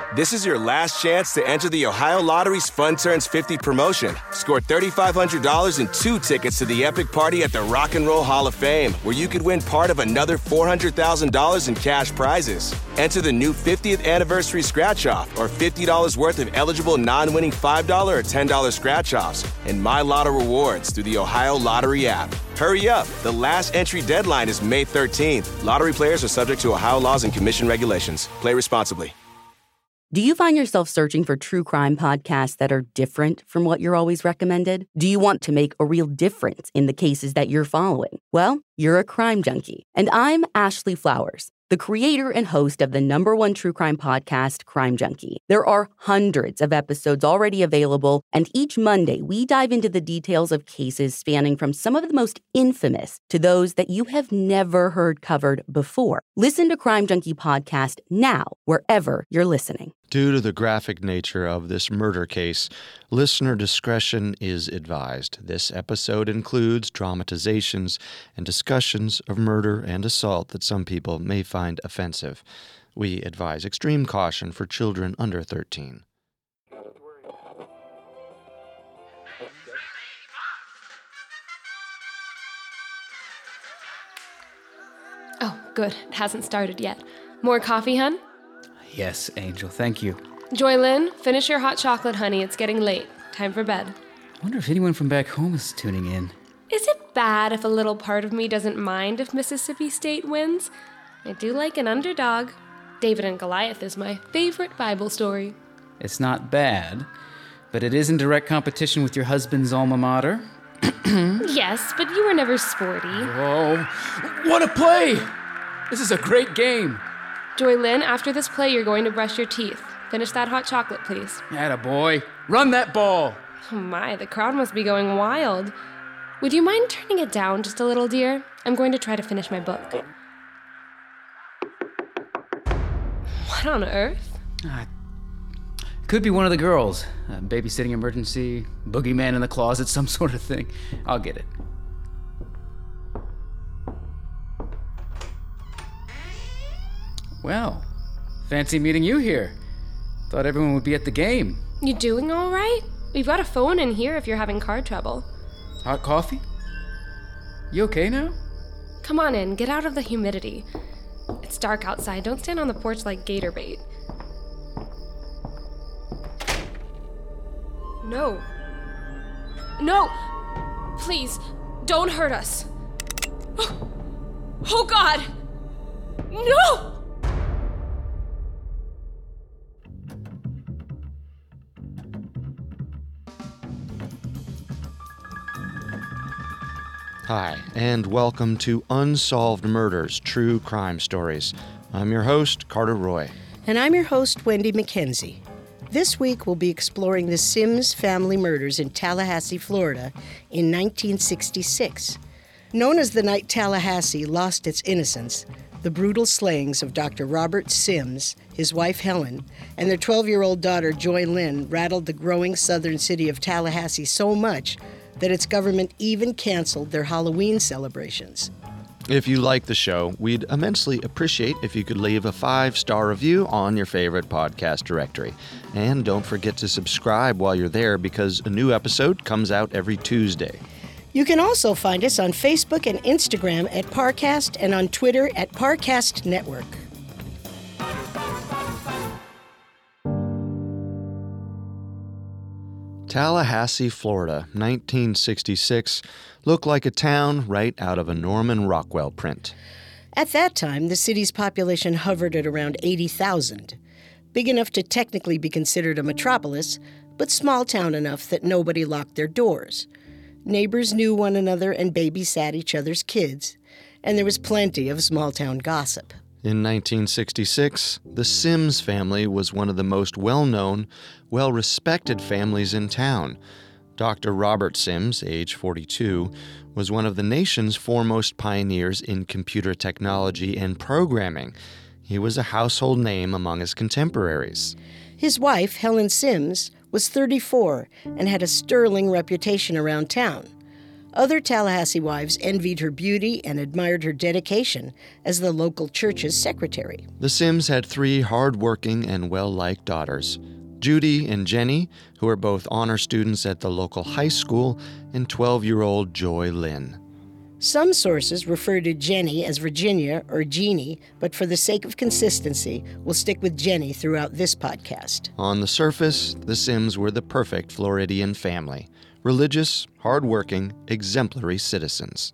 This is your last chance to enter the Ohio Lottery's Fun Turns 50 promotion. Score $3,500 and 2 tickets to the epic party at the Rock and Roll Hall of Fame, where you could win part of another $400,000 in cash prizes. Enter the new 50th anniversary scratch-off or $50 worth of eligible non-winning $5 or $10 scratch-offs and My Lotto rewards through the Ohio Lottery app. Hurry up. The last entry deadline is May 13th. Lottery players are subject to Ohio laws and commission regulations. Play responsibly. Do you find yourself searching for true crime podcasts that are different from what you're always recommended? Do you want to make a real difference in the cases that you're following? Well, you're a crime junkie. And I'm Ashley Flowers, the creator and host of the #1 true crime podcast, Crime Junkie. There are hundreds of episodes already available, and each Monday we dive into the details of cases spanning from some of the most infamous to those that you have never heard covered before. Listen to Crime Junkie Podcast now, wherever you're listening. Due to the graphic nature of this murder case, listener discretion is advised. This episode includes dramatizations and discussions of murder and assault that some people may find offensive. We advise extreme caution for children under 13. Oh, good. It hasn't started yet. More coffee, hun? Yes, Angel, thank you. Joylyn, finish your hot chocolate, honey. It's getting late. Time for bed. I wonder if anyone from back home is tuning in. Is it bad if a little part of me doesn't mind if Mississippi State wins? I do like an underdog. David and Goliath is my favorite Bible story. It's not bad, but it is in direct competition with your husband's alma mater. Yes, but you were never sporty. Oh, what a play! This is a great game. Joylyn, after this play, you're going to brush your teeth. Finish that hot chocolate, please. Attaboy. Run that ball! Oh my, the crowd must be going wild. Would you mind turning it down just a little, dear? I'm going to try to finish my book. What on earth? Could be one of the girls. Babysitting emergency, boogeyman in the closet, some sort of thing. I'll get it. Well, fancy meeting you here. Thought everyone would be at the game. You doing all right? We've got a phone in here if you're having car trouble. Hot coffee? You okay now? Come on in, get out of the humidity. It's dark outside. Don't stand on the porch like gator bait. No. No! Please, don't hurt us. Oh, God! No! Hi, and welcome to Unsolved Murders, True Crime Stories. I'm your host, Carter Roy. And I'm your host, Wendy McKenzie. This week we'll be exploring the Sims family murders in Tallahassee, Florida in 1966. Known as the night Tallahassee lost its innocence, the brutal slayings of Dr. Robert Sims, his wife Helen, and their 12-year-old daughter Joy Lynn rattled the growing southern city of Tallahassee so much that its government even canceled their Halloween celebrations. If you like the show, we'd immensely appreciate if you could leave a 5-star review on your favorite podcast directory. And don't forget to subscribe while you're there because a new episode comes out every Tuesday. You can also find us on Facebook and Instagram at Parcast and on Twitter at Parcast Network. Tallahassee, Florida, 1966, looked like a town right out of a Norman Rockwell print. At that time, the city's population hovered at around 80,000, big enough to technically be considered a metropolis, but small town enough that nobody locked their doors. Neighbors knew one another and babysat each other's kids, and there was plenty of small-town gossip. In 1966, the Sims family was one of the most well-known, well-respected families in town. Dr. Robert Sims, age 42, was one of the nation's foremost pioneers in computer technology and programming. He was a household name among his contemporaries. His wife, Helen Sims, was 34 and had a sterling reputation around town. Other Tallahassee wives envied her beauty and admired her dedication as the local church's secretary. The Sims had 3 hard-working and well-liked daughters, Judy and Jenny, who are both honor students at the local high school, and 12-year-old Joy Lynn. Some sources refer to Jenny as Virginia or Jeannie, but for the sake of consistency, we'll stick with Jenny throughout this podcast. On the surface, the Sims were the perfect Floridian family. Religious, hard-working, exemplary citizens.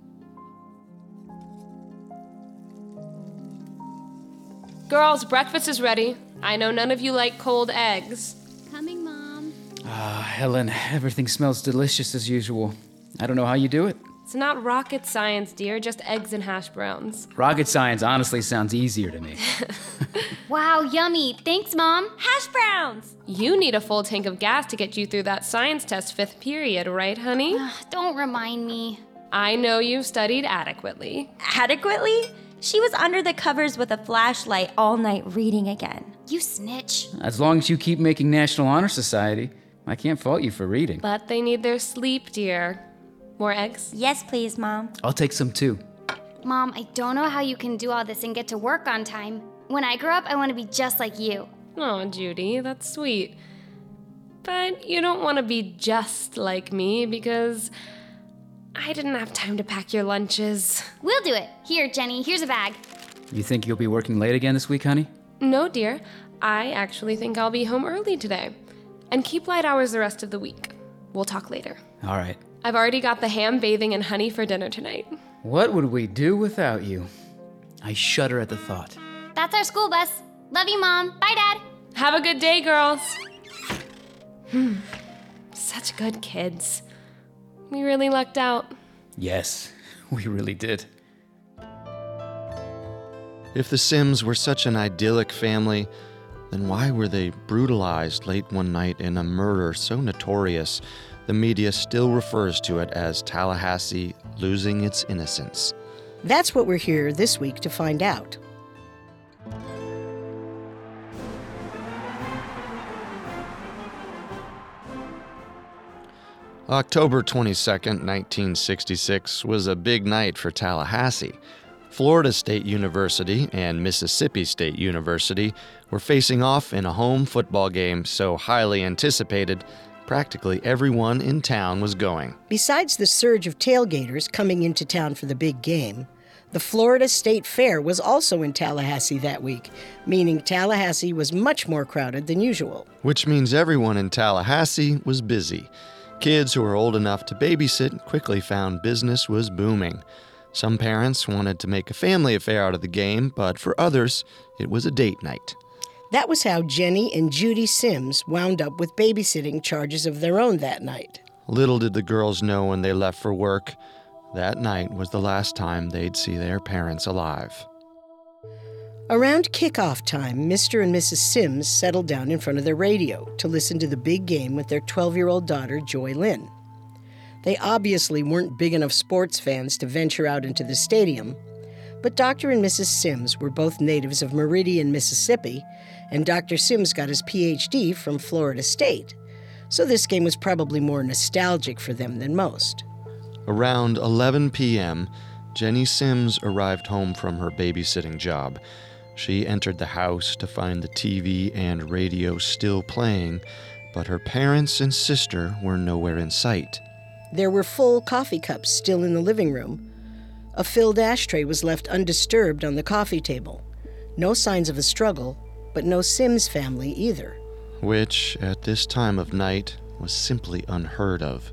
Girls, breakfast is ready. I know none of you like cold eggs. Coming, Mom. Helen, everything smells delicious as usual. I don't know how you do it. It's not rocket science, dear, just eggs and hash browns. Rocket science honestly sounds easier to me. Wow, yummy. Thanks, Mom. Hash browns. You need a full tank of gas to get you through that science test 5th period, right, honey? Don't remind me. I know you've studied adequately. Adequately? She was under the covers with a flashlight all night reading again. You snitch. As long as you keep making National Honor Society, I can't fault you for reading. But they need their sleep, dear. More eggs? Yes, please, Mom. I'll take some too. Mom, I don't know how you can do all this and get to work on time. When I grow up, I want to be just like you. Oh, Judy, that's sweet. But you don't want to be just like me because I didn't have time to pack your lunches. We'll do it. Here, Jenny, here's a bag. You think you'll be working late again this week, honey? No, dear. I actually think I'll be home early today. And keep light hours the rest of the week. We'll talk later. All right. I've already got the ham bathing and honey for dinner tonight. What would we do without you? I shudder at the thought. That's our school bus. Love you, Mom. Bye, Dad. Have a good day, girls. Such good kids. We really lucked out. Yes, we really did. If the Sims were such an idyllic family, then why were they brutalized late one night in a murder so notorious the media still refers to it as Tallahassee losing its innocence? That's what we're here this week to find out. October 22nd, 1966 was a big night for Tallahassee. Florida State University and Mississippi State University were facing off in a home football game so highly anticipated, practically everyone in town was going. Besides the surge of tailgaters coming into town for the big game, the Florida State Fair was also in Tallahassee that week, meaning Tallahassee was much more crowded than usual. Which means everyone in Tallahassee was busy. Kids who were old enough to babysit quickly found business was booming. Some parents wanted to make a family affair out of the game, but for others, it was a date night. That was how Jenny and Judy Sims wound up with babysitting charges of their own that night. Little did the girls know when they left for work, that night was the last time they'd see their parents alive. Around kickoff time, Mr. and Mrs. Sims settled down in front of their radio to listen to the big game with their 12-year-old daughter, Joy Lynn. They obviously weren't big enough sports fans to venture out into the stadium, but Dr. and Mrs. Sims were both natives of Meridian, Mississippi, and Dr. Sims got his Ph.D. from Florida State, so this game was probably more nostalgic for them than most. Around 11 p.m., Jenny Sims arrived home from her babysitting job. She entered the house to find the TV and radio still playing, but her parents and sister were nowhere in sight. There were full coffee cups still in the living room. A filled ashtray was left undisturbed on the coffee table. No signs of a struggle, but no Sims family either. Which, at this time of night, was simply unheard of.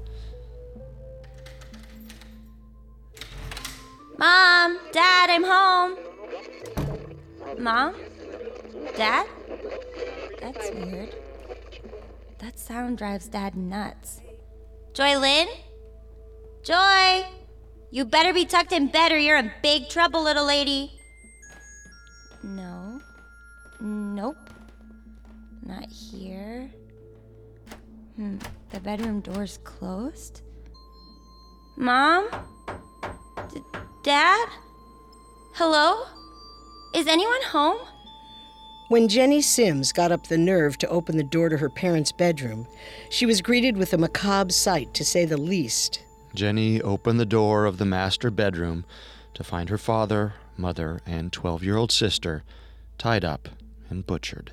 Mom, Dad, I'm home. Mom? Dad? That's weird. That sound drives Dad nuts. Joy Lynn? Joy! You better be tucked in bed or you're in big trouble, little lady. No. Nope. Not here. The bedroom door's closed. Mom? Dad? Hello? Is anyone home? When Jenny Sims got up the nerve to open the door to her parents' bedroom, she was greeted with a macabre sight, to say the least. Jenny opened the door of the master bedroom to find her father, mother, and 12-year-old sister tied up and butchered.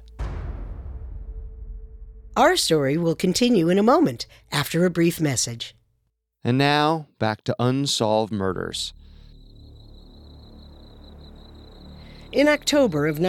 Our story will continue in a moment after a brief message. And now, back to Unsolved Murders. In October of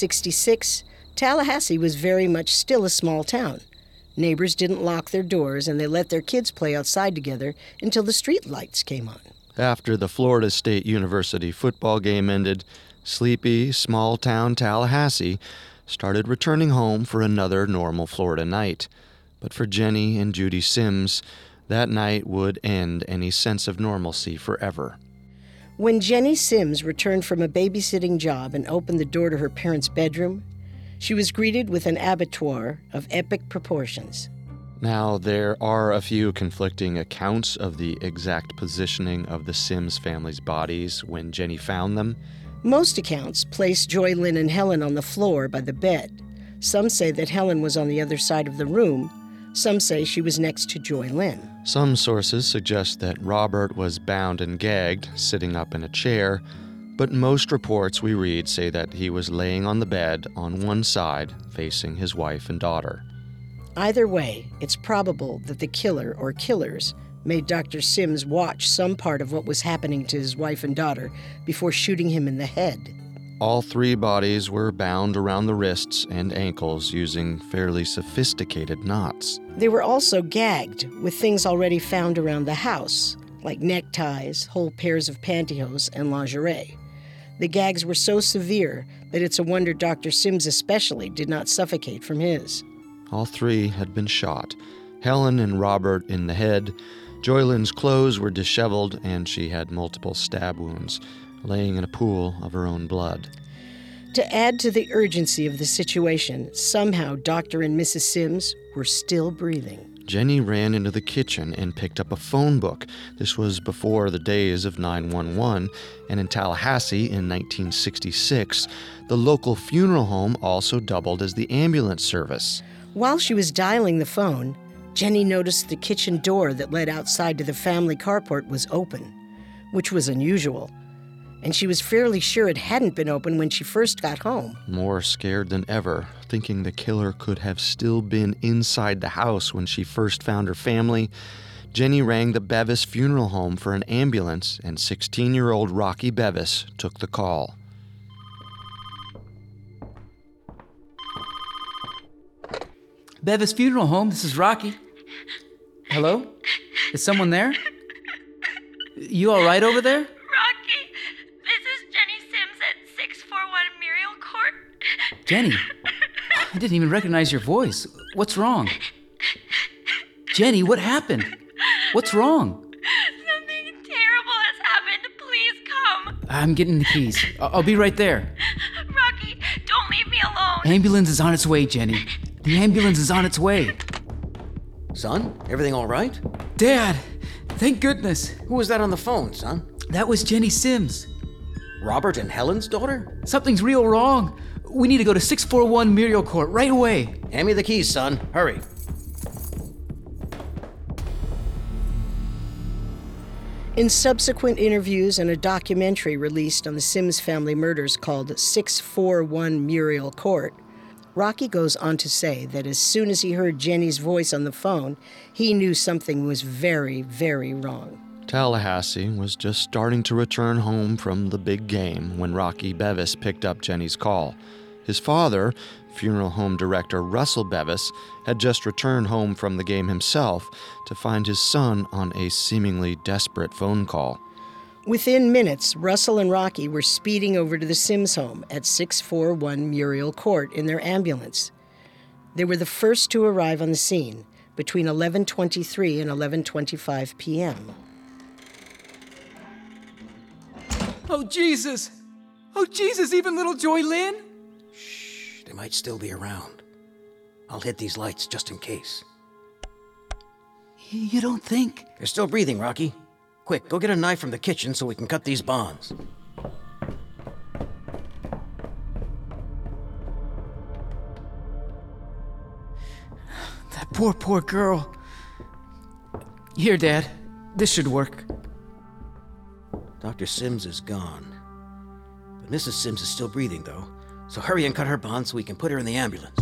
1966, Tallahassee was very much still a small town. Neighbors didn't lock their doors, and they let their kids play outside together until the street lights came on. After the Florida State University football game ended, sleepy, small-town Tallahassee started returning home for another normal Florida night. But for Jenny and Judy Sims, that night would end any sense of normalcy forever. When Jenny Sims returned from a babysitting job and opened the door to her parents' bedroom, she was greeted with an abattoir of epic proportions. Now, there are a few conflicting accounts of the exact positioning of the Sims family's bodies when Jenny found them. Most accounts place Joy Lynn and Helen on the floor by the bed. Some say that Helen was on the other side of the room. Some say she was next to Joy Lynn. Some sources suggest that Robert was bound and gagged, sitting up in a chair, but most reports we read say that he was laying on the bed on one side, facing his wife and daughter. Either way, it's probable that the killer or killers made Dr. Sims watch some part of what was happening to his wife and daughter before shooting him in the head. All three bodies were bound around the wrists and ankles using fairly sophisticated knots. They were also gagged with things already found around the house, like neckties, whole pairs of pantyhose, and lingerie. The gags were so severe that it's a wonder Dr. Sims especially did not suffocate from his. All three had been shot. Helen and Robert in the head. Joy Lynn's clothes were disheveled, and she had multiple stab wounds, laying in a pool of her own blood. To add to the urgency of the situation, somehow Dr. and Mrs. Sims were still breathing. Jenny ran into the kitchen and picked up a phone book. This was before the days of 911, and in Tallahassee in 1966, the local funeral home also doubled as the ambulance service. While she was dialing the phone, Jenny noticed the kitchen door that led outside to the family carport was open, which was unusual, and she was fairly sure it hadn't been open when she first got home. More scared than ever, thinking the killer could have still been inside the house when she first found her family, Jenny rang the Bevis Funeral Home for an ambulance, and 16-year-old Rocky Bevis took the call. Bevis Funeral Home, this is Rocky. Hello? Is someone there? You all right over there? Rocky, this is Jenny Sims at 641 Muriel Court. Jenny? I didn't even recognize your voice. What's wrong? Jenny, what happened? What's wrong? Something terrible has happened. Please come. I'm getting the keys. I'll be right there. Rocky, don't leave me alone. Ambulance is on its way, Jenny. The ambulance is on its way. Son, everything all right? Dad, thank goodness. Who was that on the phone, son? That was Jenny Sims. Robert and Helen's daughter? Something's real wrong. We need to go to 641 Muriel Court right away. Hand me the keys, son. Hurry. In subsequent interviews and a documentary released on the Sims family murders called 641 Muriel Court, Rocky goes on to say that as soon as he heard Jenny's voice on the phone, he knew something was very, very wrong. Tallahassee was just starting to return home from the big game when Rocky Bevis picked up Jenny's call. His father, funeral home director Russell Bevis, had just returned home from the game himself to find his son on a seemingly desperate phone call. Within minutes, Russell and Rocky were speeding over to the Sims home at 641 Muriel Court in their ambulance. They were the first to arrive on the scene between 11:23 and 11:25 p.m. Oh, Jesus! Oh, Jesus, even little Joy Lynn? Shh, they might still be around. I'll hit these lights just in case. You don't think? They're still breathing, Rocky. Quick, go get a knife from the kitchen so we can cut these bonds. That poor girl. Here, Dad. This should work. Dr. Sims is gone. But Mrs. Sims is still breathing, though. So hurry and cut her bond so we can put her in the ambulance.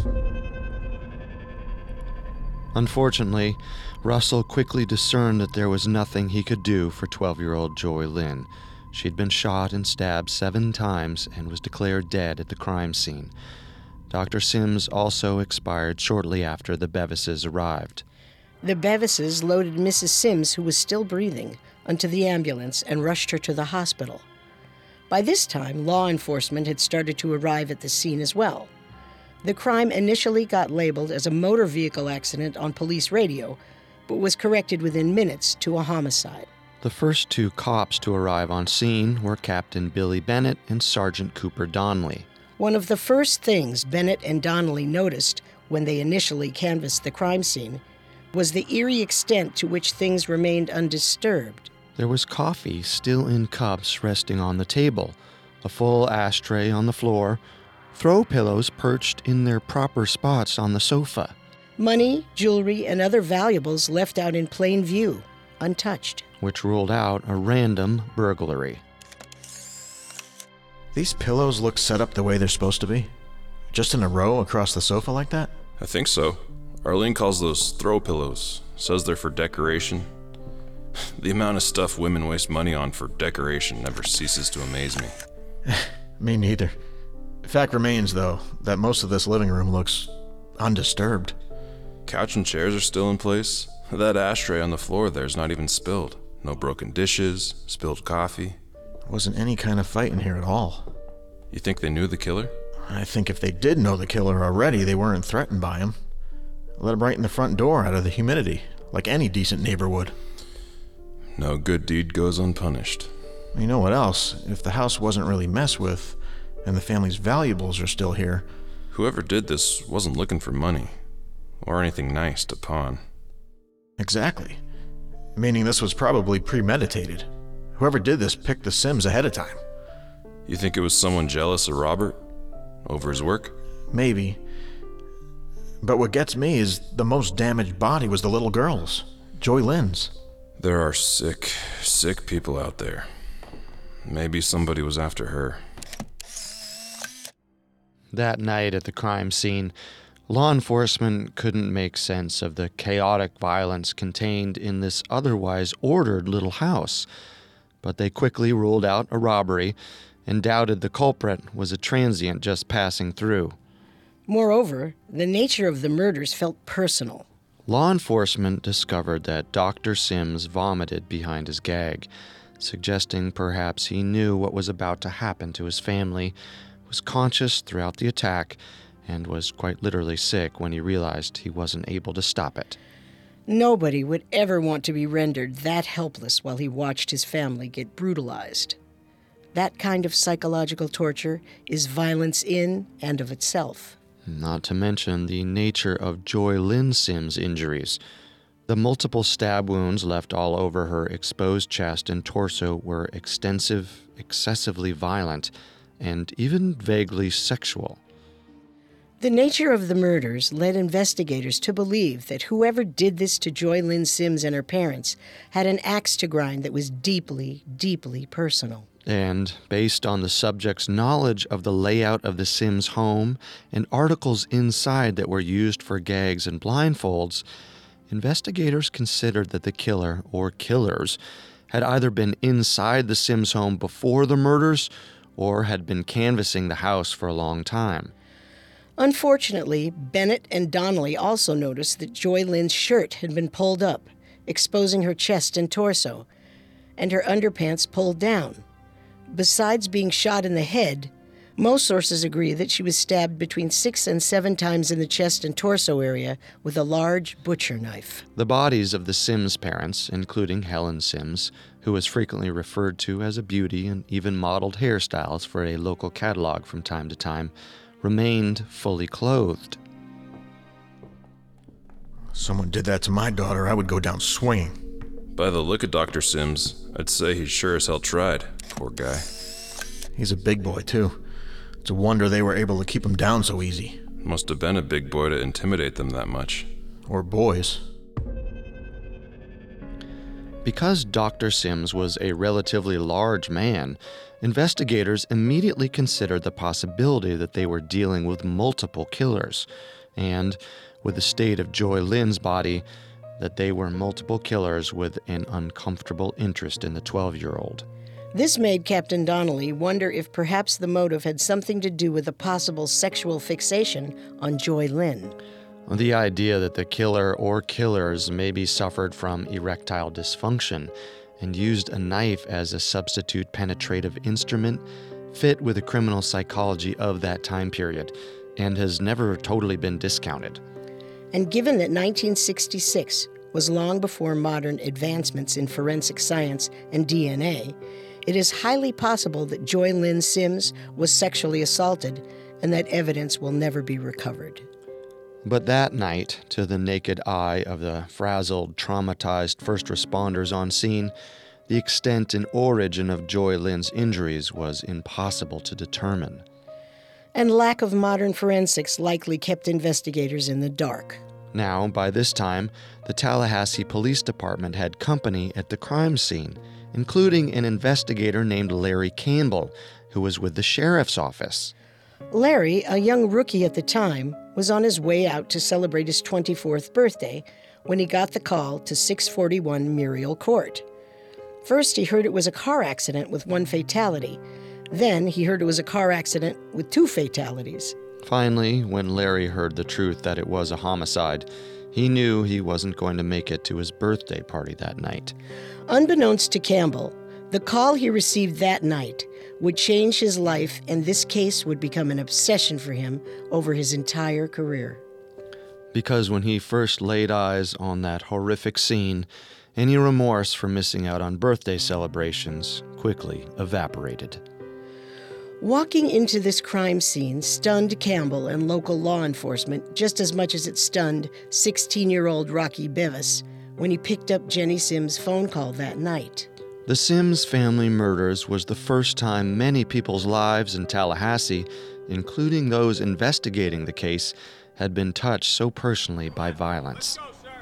Unfortunately, Russell quickly discerned that there was nothing he could do for 12-year-old Joy Lynn. She'd been shot and stabbed 7 times and was declared dead at the crime scene. Dr. Sims also expired shortly after the Bevises arrived. The Bevises loaded Mrs. Sims, who was still breathing, onto the ambulance and rushed her to the hospital. By this time, law enforcement had started to arrive at the scene as well. The crime initially got labeled as a motor vehicle accident on police radio, but was corrected within minutes to a homicide. The first 2 cops to arrive on scene were Captain Billy Bennett and Sergeant Cooper Donnelly. One of the first things Bennett and Donnelly noticed when they initially canvassed the crime scene was the eerie extent to which things remained undisturbed. There was coffee still in cups resting on the table, a full ashtray on the floor, throw pillows perched in their proper spots on the sofa. Money, jewelry, and other valuables left out in plain view, untouched. Which ruled out a random burglary. These pillows look set up the way they're supposed to be? Just in a row across the sofa like that? I think so. Arlene calls those throw pillows. Says they're for decoration. The amount of stuff women waste money on for decoration never ceases to amaze me. Me neither. Fact remains, though, that most of this living room looks undisturbed. Couch and chairs are still in place. That ashtray on the floor there's not even spilled. No broken dishes, spilled coffee. Wasn't any kind of fight in here at all. You think they knew the killer? I think if they did know the killer already, they weren't threatened by him. Let him right in the front door out of the humidity, like any decent neighbor would. No good deed goes unpunished. You know what else? If the house wasn't really messed with, and the family's valuables are still here... Whoever did this wasn't looking for money, or anything nice to pawn. Exactly. Meaning this was probably premeditated. Whoever did this picked the Sims ahead of time. You think it was someone jealous of Robert? Over his work? Maybe. But what gets me is the most damaged body was the little girl's, Joy Lynn's. There are sick, sick people out there. Maybe somebody was after her. That night at the crime scene, law enforcement couldn't make sense of the chaotic violence contained in this otherwise ordered little house, but they quickly ruled out a robbery and doubted the culprit was a transient just passing through. Moreover, the nature of the murders felt personal. Law enforcement discovered that Dr. Sims vomited behind his gag, suggesting perhaps he knew what was about to happen to his family, was conscious throughout the attack, and was quite literally sick when he realized he wasn't able to stop it. Nobody would ever want to be rendered that helpless while he watched his family get brutalized. That kind of psychological torture is violence in and of itself. Not to mention the nature of Joy Lynn Sims' injuries. The multiple stab wounds left all over her exposed chest and torso were extensive, excessively violent, and even vaguely sexual. The nature of the murders led investigators to believe that whoever did this to Joy Lynn Sims and her parents had an axe to grind that was deeply, deeply personal. And based on the subject's knowledge of the layout of the Sims home and articles inside that were used for gags and blindfolds, investigators considered that the killer, or killers, had either been inside the Sims home before the murders or had been canvassing the house for a long time. Unfortunately, Bennett and Donnelly also noticed that Joy Lynn's shirt had been pulled up, exposing her chest and torso, and her underpants pulled down. Besides being shot in the head, most sources agree that she was stabbed between 6 and 7 times in the chest and torso area with a large butcher knife. The bodies of the Sims parents, including Helen Sims, who was frequently referred to as a beauty and even modeled hairstyles for a local catalog from time to time, remained fully clothed. Someone did that to my daughter, I would go down swinging. By the look of Dr. Sims, I'd say he sure as hell tried. Poor guy. He's a big boy, too. It's a wonder they were able to keep him down so easy. Must have been a big boy to intimidate them that much. Or boys. Because Dr. Sims was a relatively large man, investigators immediately considered the possibility that they were dealing with multiple killers, and, with the state of Joy Lynn's body, that they were multiple killers with an uncomfortable interest in the 12-year-old. This made Captain Donnelly wonder if perhaps the motive had something to do with a possible sexual fixation on Joy Lynn. The idea that the killer or killers maybe suffered from erectile dysfunction and used a knife as a substitute penetrative instrument fit with the criminal psychology of that time period and has never totally been discounted. And given that 1966 was long before modern advancements in forensic science and DNA, it is highly possible that Joy Lynn Sims was sexually assaulted and that evidence will never be recovered. But that night, to the naked eye of the frazzled, traumatized first responders on scene, the extent and origin of Joy Lynn's injuries was impossible to determine. And lack of modern forensics likely kept investigators in the dark. Now, by this time, the Tallahassee Police Department had company at the crime scene, including an investigator named Larry Campbell, who was with the sheriff's office. Larry, a young rookie at the time, was on his way out to celebrate his 24th birthday when he got the call to 641 Muriel Court. First, he heard it was a car accident with one fatality. Then, he heard it was a car accident with 2 fatalities. Finally, when Larry heard the truth that it was a homicide, he knew he wasn't going to make it to his birthday party that night. Unbeknownst to Campbell, the call he received that night would change his life, and this case would become an obsession for him over his entire career. Because when he first laid eyes on that horrific scene, any remorse for missing out on birthday celebrations quickly evaporated. Walking into this crime scene stunned Campbell and local law enforcement just as much as it stunned 16-year-old Rocky Bevis when he picked up Jenny Sims' phone call that night. The Sims family murders was the first time many people's lives in Tallahassee, including those investigating the case, had been touched so personally by violence.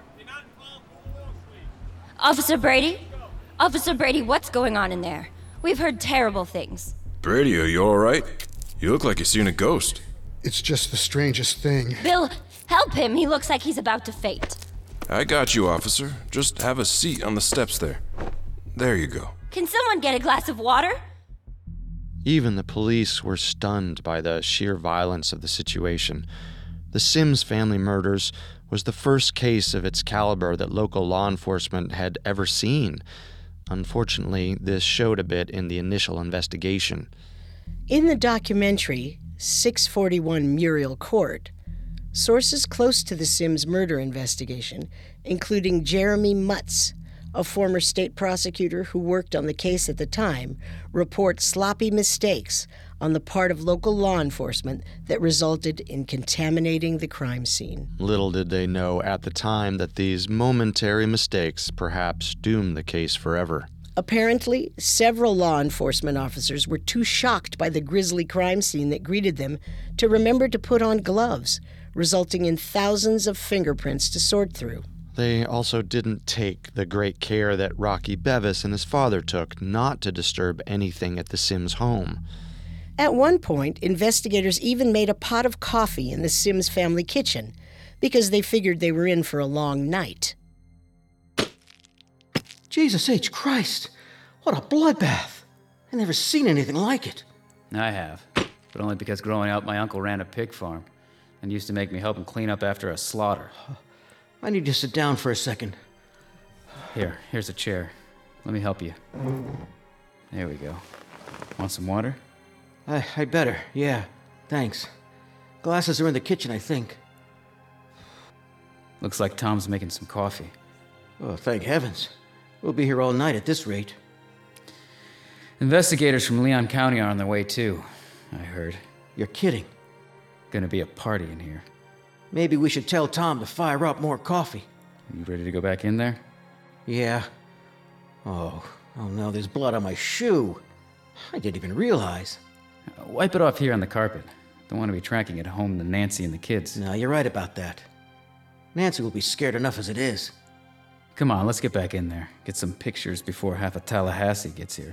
Officer Brady? Officer Brady, what's going on in there? We've heard terrible things. Brady, are you all right? You look like you've seen a ghost. It's just the strangest thing. Bill, help him. He looks like he's about to faint. I got you, officer. Just have a seat on the steps there. There you go. Can someone get a glass of water? Even the police were stunned by the sheer violence of the situation. The Sims family murders was the first case of its caliber that local law enforcement had ever seen. Unfortunately, this showed a bit in the initial investigation. In the documentary, 641 Muriel Court, sources close to the Sims murder investigation, including Jeremy Mutz, a former state prosecutor who worked on the case at the time, report sloppy mistakes on the part of local law enforcement that resulted in contaminating the crime scene. Little did they know at the time that these momentary mistakes perhaps doomed the case forever. Apparently, several law enforcement officers were too shocked by the grisly crime scene that greeted them to remember to put on gloves, resulting in thousands of fingerprints to sort through. They also didn't take the great care that Rocky Bevis and his father took not to disturb anything at the Sims home. At one point, investigators even made a pot of coffee in the Sims family kitchen because they figured they were in for a long night. Jesus H. Christ! What a bloodbath! I've never seen anything like it. I have, but only because growing up my uncle ran a pig farm and used to make me help him clean up after a slaughter. I need to sit down for a second. Here's a chair. Let me help you. There we go. Want some water? I'd better, yeah. Thanks. Glasses are in the kitchen, I think. Looks like Tom's making some coffee. Oh, thank heavens. We'll be here all night at this rate. Investigators from Leon County are on their way too, I heard. You're kidding. Gonna be a party in here. Maybe we should tell Tom to fire up more coffee. You ready to go back in there? Yeah. Oh no, there's blood on my shoe. I didn't even realize. Wipe it off here on the carpet. Don't want to be tracking it home to Nancy and the kids. No, you're right about that. Nancy will be scared enough as it is. Come on, let's get back in there. Get some pictures before half of Tallahassee gets here.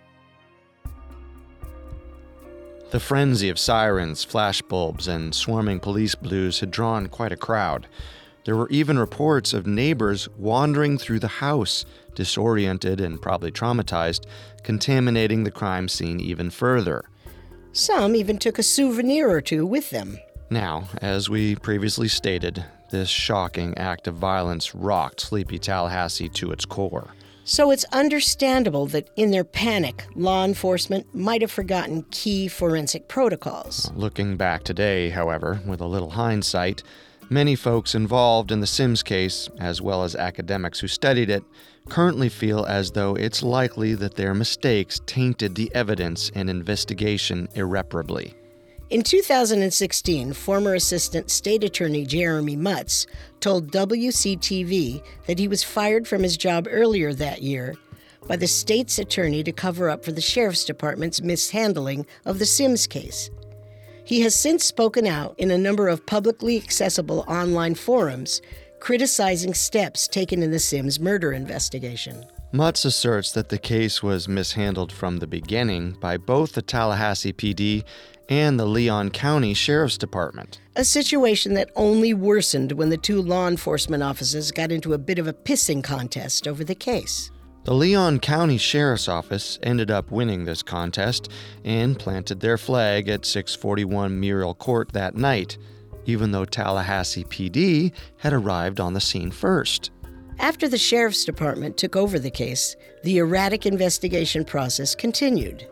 The frenzy of sirens, flashbulbs, and swarming police blues had drawn quite a crowd. There were even reports of neighbors wandering through the house, disoriented and probably traumatized, contaminating the crime scene even further. Some even took a souvenir or two with them. Now, as we previously stated, this shocking act of violence rocked sleepy Tallahassee to its core. So it's understandable that in their panic, law enforcement might have forgotten key forensic protocols. Looking back today, however, with a little hindsight, many folks involved in the Sims case, as well as academics who studied it, currently feel as though it's likely that their mistakes tainted the evidence and investigation irreparably. In 2016, former Assistant State Attorney Jeremy Mutz told WCTV that he was fired from his job earlier that year by the state's attorney to cover up for the sheriff's department's mishandling of the Sims case. He has since spoken out in a number of publicly accessible online forums, criticizing steps taken in the Sims murder investigation. Mutz asserts that the case was mishandled from the beginning by both the Tallahassee PD and the Leon County Sheriff's Department. A situation that only worsened when the two law enforcement offices got into a bit of a pissing contest over the case. The Leon County Sheriff's Office ended up winning this contest and planted their flag at 641 Muriel Court that night, even though Tallahassee PD had arrived on the scene first. After the Sheriff's Department took over the case, the erratic investigation process continued.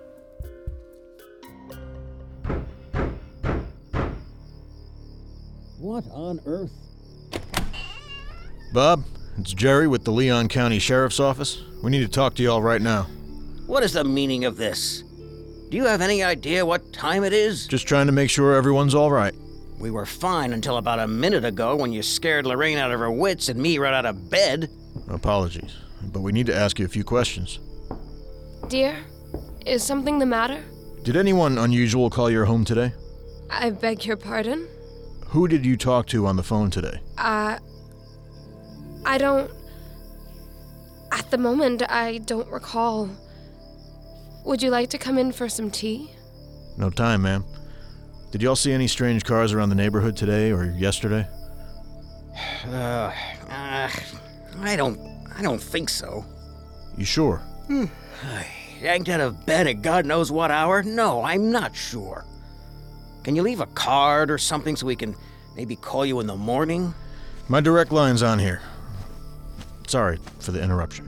What on earth? Bob, it's Jerry with the Leon County Sheriff's Office. We need to talk to you all right now. What is the meaning of this? Do you have any idea what time it is? Just trying to make sure everyone's all right. We were fine until about a minute ago when you scared Lorraine out of her wits and me right out of bed. Apologies, but we need to ask you a few questions. Dear, is something the matter? Did anyone unusual call your home today? I beg your pardon? Who did you talk to on the phone today? I don't... At the moment, I don't recall. Would you like to come in for some tea? No time, ma'am. Did y'all see any strange cars around the neighborhood today or yesterday? I don't think so. You sure? Yanked out of bed at God knows what hour? No, I'm not sure. Can you leave a card or something so we can maybe call you in the morning? My direct line's on here. Sorry for the interruption.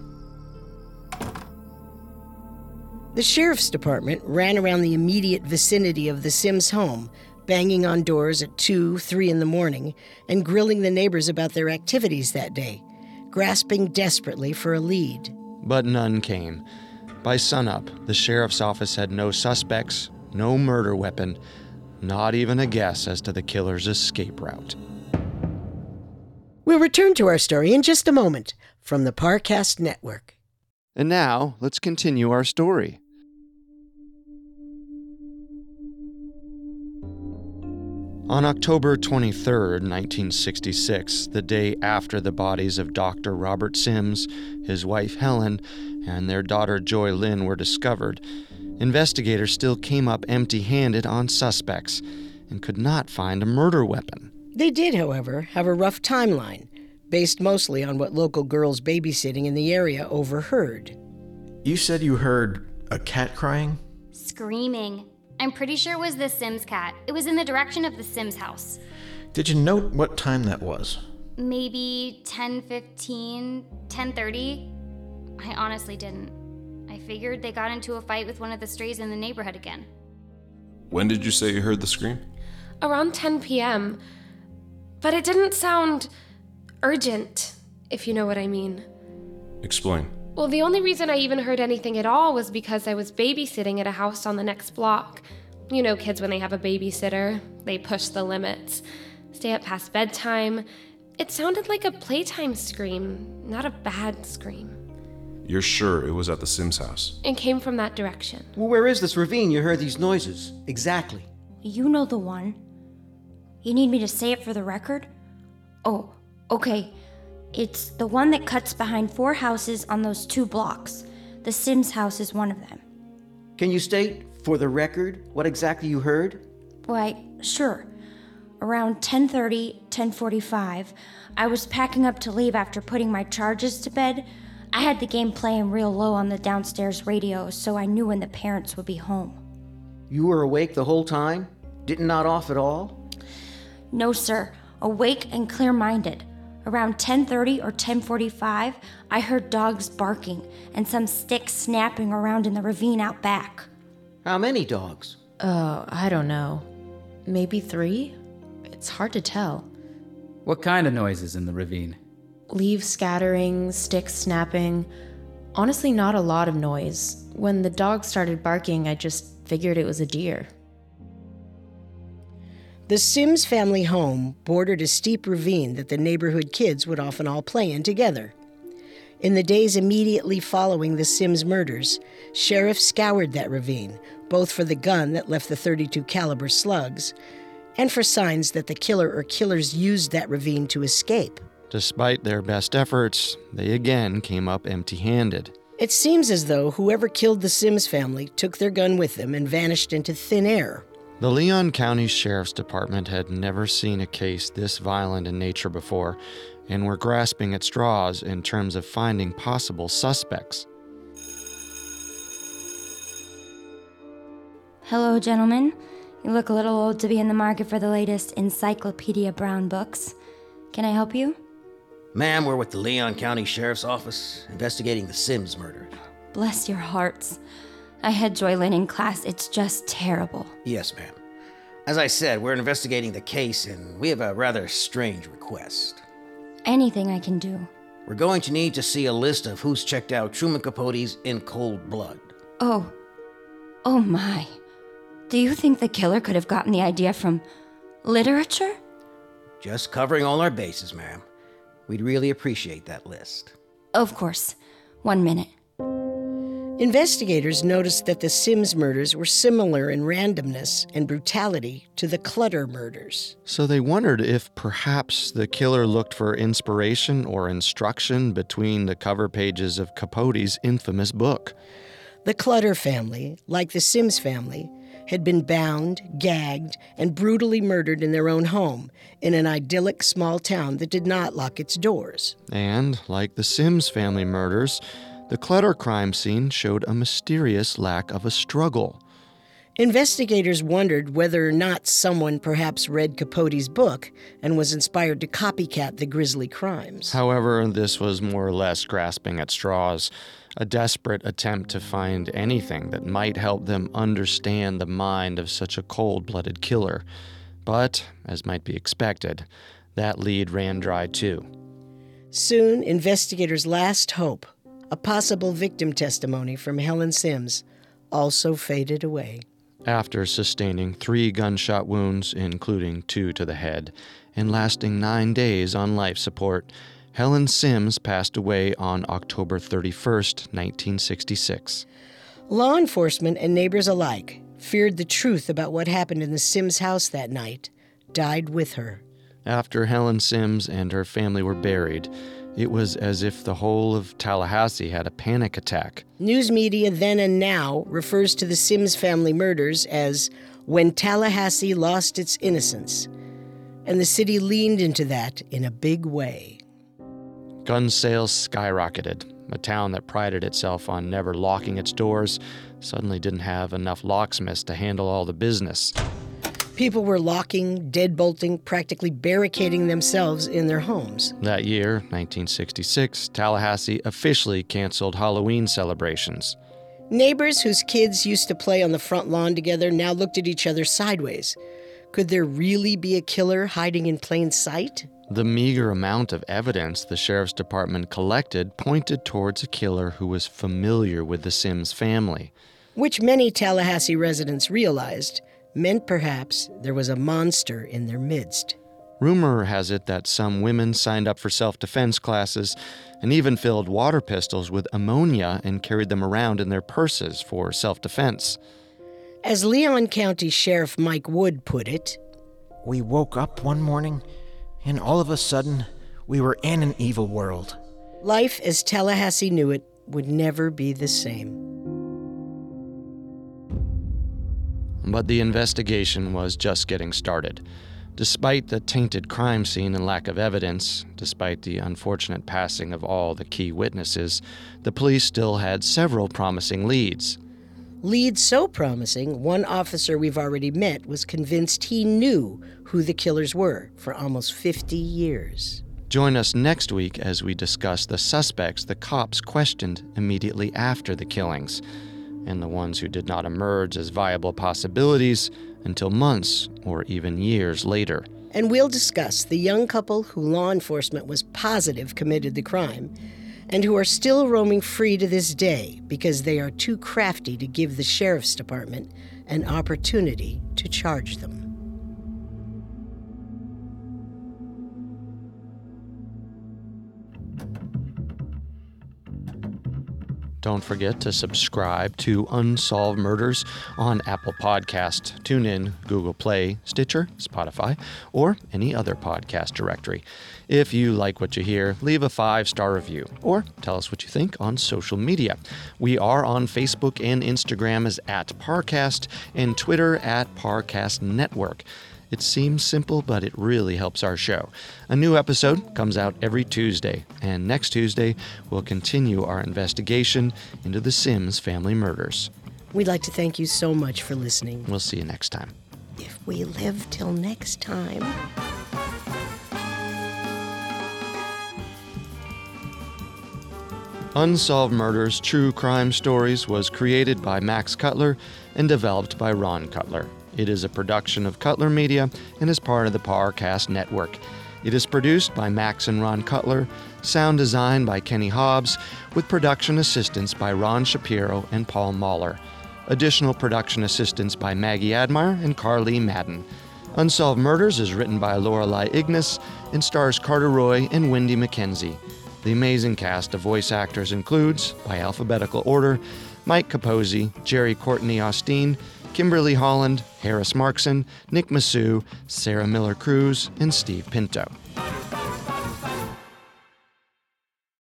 The Sheriff's Department ran around the immediate vicinity of the Sims home, banging on doors at 2, 3 in the morning, and grilling the neighbors about their activities that day, grasping desperately for a lead. But none came. By sunup, the sheriff's office had no suspects, no murder weapon, not even a guess as to the killer's escape route. We'll return to our story in just a moment from the Parcast Network. And now, let's continue our story. On October 23, 1966, the day after the bodies of Dr. Robert Sims, his wife Helen, and their daughter Joy Lynn were discovered, investigators still came up empty-handed on suspects and could not find a murder weapon. They did, however, have a rough timeline, based mostly on what local girls babysitting in the area overheard. You said you heard a cat crying? Screaming. I'm pretty sure it was the Sims cat. It was in the direction of the Sims house. Did you note what time that was? Maybe 10:15, 10:30? I honestly didn't. I figured they got into a fight with one of the strays in the neighborhood again. When did you say you heard the scream? Around 10 p.m. But it didn't sound urgent, if you know what I mean. Explain. Well, the only reason I even heard anything at all was because I was babysitting at a house on the next block. You know kids when they have a babysitter, they push the limits, stay up past bedtime. It sounded like a playtime scream, not a bad scream. You're sure it was at the Sims house? It came from that direction. Well, where is this ravine you heard these noises? Exactly. You know the one. You need me to say it for the record? Oh, okay. It's the one that cuts behind 4 houses on those 2 blocks. The Sims house is one of them. Can you state, for the record, what exactly you heard? Why, sure. Around 10:30, 10:45, I was packing up to leave after putting my charges to bed. I had the game playing real low on the downstairs radio, so I knew when the parents would be home. You were awake the whole time? Didn't nod off at all? No, sir. Awake and clear-minded. Around 10:30 or 10:45, I heard dogs barking and some sticks snapping around in the ravine out back. How many dogs? I don't know. Maybe 3? It's hard to tell. What kind of noises in the ravine? Leaves scattering, sticks snapping. Honestly, not a lot of noise. When the dog started barking, I just figured it was a deer. The Sims family home bordered a steep ravine that the neighborhood kids would often all play in together. In the days immediately following the Sims murders, sheriffs scoured that ravine, both for the gun that left the .32 caliber slugs and for signs that the killer or killers used that ravine to escape. Despite their best efforts, they again came up empty-handed. It seems as though whoever killed the Sims family took their gun with them and vanished into thin air. The Leon County Sheriff's Department had never seen a case this violent in nature before, and were grasping at straws in terms of finding possible suspects. Hello, gentlemen. You look a little old to be in the market for the latest Encyclopedia Brown books. Can I help you? Ma'am, we're with the Leon County Sheriff's Office, investigating the Sims murder. Bless your hearts. I had Joylyn in class. It's just terrible. Yes, ma'am. As I said, we're investigating the case, and we have a rather strange request. Anything I can do. We're going to need to see a list of who's checked out Truman Capote's In Cold Blood. Oh my. Do you think the killer could have gotten the idea from literature? Just covering all our bases, ma'am. We'd really appreciate that list. Of course. 1 minute. Investigators noticed that the Sims murders were similar in randomness and brutality to the Clutter murders. So they wondered if perhaps the killer looked for inspiration or instruction between the cover pages of Capote's infamous book. The Clutter family, like the Sims family, had been bound, gagged, and brutally murdered in their own home in an idyllic small town that did not lock its doors. And, like the Sims family murders, the Clutter crime scene showed a mysterious lack of a struggle. Investigators wondered whether or not someone perhaps read Capote's book and was inspired to copycat the grisly crimes. However, this was more or less grasping at straws, a desperate attempt to find anything that might help them understand the mind of such a cold-blooded killer. But, as might be expected, that lead ran dry too. Soon, investigators' last hope, a possible victim testimony from Helen Sims, also faded away. After sustaining 3 gunshot wounds, including 2 to the head, and lasting 9 days on life support, Helen Sims passed away on October 31st, 1966. Law enforcement and neighbors alike feared the truth about what happened in the Sims house that night died with her. After Helen Sims and her family were buried, it was as if the whole of Tallahassee had a panic attack. News media then and now refers to the Sims family murders as when Tallahassee lost its innocence, and the city leaned into that in a big way. Gun sales skyrocketed. A town that prided itself on never locking its doors suddenly didn't have enough locksmiths to handle all the business. People were locking, deadbolting, practically barricading themselves in their homes. That year, 1966, Tallahassee officially canceled Halloween celebrations. Neighbors whose kids used to play on the front lawn together now looked at each other sideways. Could there really be a killer hiding in plain sight? The meager amount of evidence the sheriff's department collected pointed towards a killer who was familiar with the Sims family. Which many Tallahassee residents realized meant perhaps there was a monster in their midst. Rumor has it that some women signed up for self-defense classes and even filled water pistols with ammonia and carried them around in their purses for self-defense. As Leon County Sheriff Mike Wood put it, "We woke up one morning, and all of a sudden, We were in an evil world. Life as Tallahassee knew it would never be the same. But the investigation was just getting started. Despite the tainted crime scene and lack of evidence, despite the unfortunate passing of all the key witnesses, the police still had several promising leads. Leads so promising, one officer we've already met was convinced he knew who the killers were for almost 50 years. Join us next week as we discuss the suspects the cops questioned immediately after the killings, and the ones who did not emerge as viable possibilities until months or even years later. And we'll discuss the young couple who law enforcement was positive committed the crime, and who are still roaming free to this day because they are too crafty to give the sheriff's department an opportunity to charge them. Don't forget to subscribe to Unsolved Murders on Apple Podcast, TuneIn, Google Play, Stitcher, Spotify, or any other podcast directory. If you like what you hear, leave a 5-star review or tell us what you think on social media. We are on Facebook and Instagram as @Parcast and Twitter @Parcast Network. It seems simple, but it really helps our show. A new episode comes out every Tuesday, and next Tuesday we'll continue our investigation into the Sims family murders. We'd like to thank you so much for listening. We'll see you next time. If we live till next time. Unsolved Murders True Crime Stories was created by Max Cutler and developed by Ron Cutler. It is a production of Cutler Media and is part of the Parcast Network. It is produced by Max and Ron Cutler, sound design by Kenny Hobbs, with production assistance by Ron Shapiro and Paul Mahler. Additional production assistance by Maggie Admire and Carly Madden. Unsolved Murders is written by Lorelei Ignis and stars Carter Roy and Wendy McKenzie. The amazing cast of voice actors includes, by alphabetical order, Mike Capozzi, Jerry Courtney Austin, Kimberly Holland, Harris Markson, Nick Massou, Sarah Miller Cruz, and Steve Pinto.